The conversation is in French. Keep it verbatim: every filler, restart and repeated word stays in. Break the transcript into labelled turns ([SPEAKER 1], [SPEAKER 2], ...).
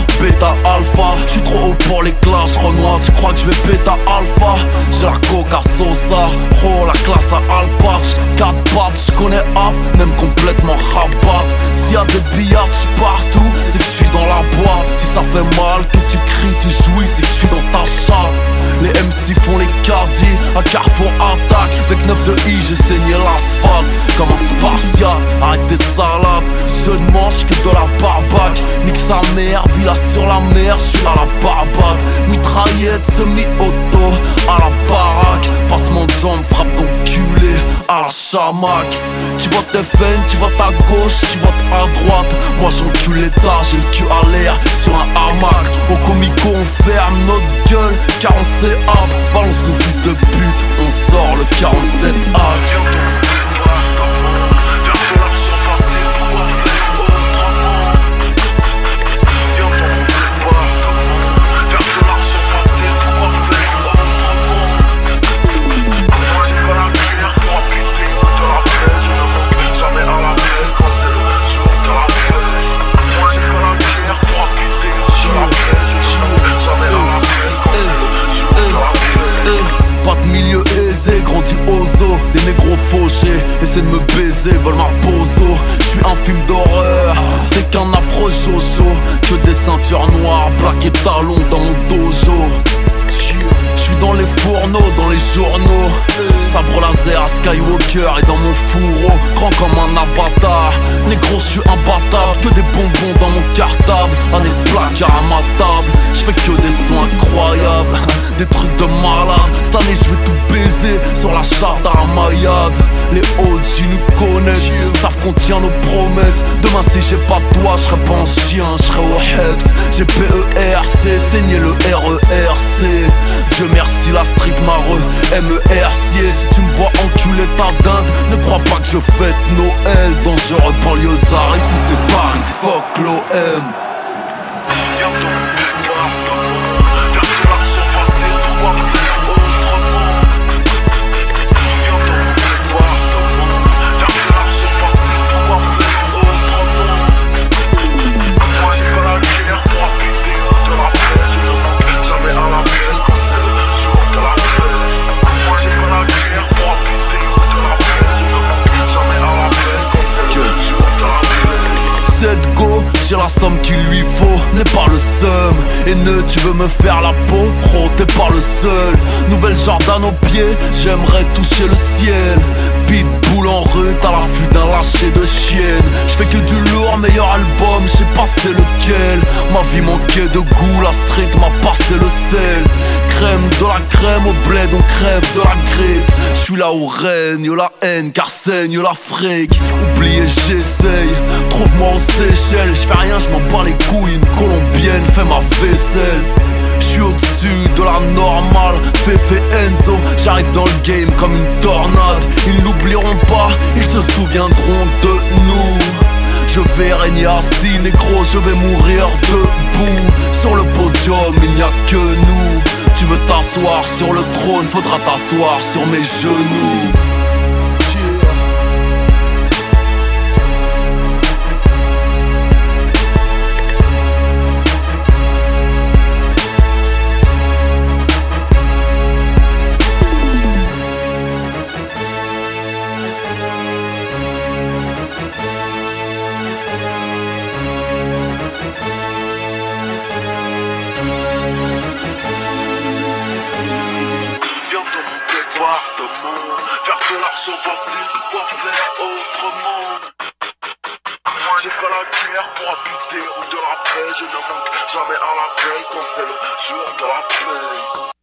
[SPEAKER 1] bêta, alpha. J'suis trop haut pour les classes, Renoir. Tu crois que je vais bêta, alpha? J'ai la coca sosa, oh la classe à Alpatch. Quatre pattes, j'connais A, même complètement rabat. S'il y a des billards partout, c'est que j'suis dans la boîte. Si ça fait mal, que tu cries, tu jouis, c'est que j'suis dans ta chatte. Les M C font les cardis, à Carrefour attaque. Avec neuf de I, j'ai saigné l'asphalte comme un spartiate. Arrête tes salades, je ne mange que de la barbaque. Nique sa mère, villa sur la mer, j'suis à la barbade. Mitraillette, semi-auto, à la baraque. Passement de jambes, frappe ton culé, à la chamac. Tu votes F N, tu votes à gauche, tu votes à droite. Moi j'encule l'État, j'ai le cul à l'air sur un hamac. Au comico on ferme notre gueule, car on sait hop. Balance nos fils de pute, on sort le quarante-sept A. Pas de milieu aisé, grandi aux os. Des négros fauchés, essaient de me baiser, veulent ma bozo. J'suis un film d'horreur, t'es qu'un afro jojo. Que des ceintures noires, plaques et talons dans mon dojo. J'suis dans les fourneaux, dans les journaux. Sabre laser à Skywalker et dans mon fourreau. Grand comme un avatar, négro j'suis imbattable. Que des bonbons dans mon cartable, un des placards à ma table. J'fais que des sons incroyables, des trucs de malade. Cette année j'vais tout baiser sur la charte à Ramayad. Les O G nous connaissent, savent qu'on tient nos promesses. Demain si j'ai pas de toi, j'serais pas un chien, j'serais au Heps. J'ai P E R C, saigné le R E R C. Dieu merci la street mare, M E R C. Si tu me vois enculer ta dinde, ne crois pas que je fête Noël. Dangereux banlieusard, ici c'est Paris, fuck l'O M. Viens dans mon déboire, faire de l'argent facile, pourquoi faire autrement? Viens dans mon déboire, faire de l'argent facile, pourquoi faire autrement? Moi j'ai pas la guerre pour appliquer de la paix, je ne manque jamais à la paix quand c'est le jour de la paix. Moi j'ai pas la guerre pour appliquer de la paix, je ne manque jamais à la paix quand c'est le jour de la paix. Cette go, j'ai la somme qu'il lui faut, n'est pas le seum. Et ne, tu veux me faire la peau, pro, t'es pas le seul. Nouvelle Jordan aux pieds, j'aimerais toucher le ciel. Pitbull en rue, à l'affût d'un lâcher de chienne. J'fais que du lourd, meilleur album, j'sais pas c'est lequel. Ma vie manquait de goût, la street m'a passé le sel. Crème de la crème, au bled on crève de la grippe. J'suis là où règne la haine, car saigne l'Afrique. Oubliez j'essaye, trouve-moi aux Seychelles. J'fais rien, j'm'en bats les couilles, une colombienne fait ma vaisselle. J'suis au-dessus de la normale, Fefe Enzo. J'arrive dans le game comme une tornade. Ils n'oublieront pas, ils se souviendront de nous. Je vais régner assis, négro, je vais mourir debout. Sur le podium, il n'y a que nous. Tu veux t'asseoir sur le trône, faudra t'asseoir sur mes genoux. Faire de l'argent facile, pourquoi faire autrement? J'ai pas la guerre pour habiter ou de la paix. Je ne manque jamais à la paix quand c'est le jour de la paix.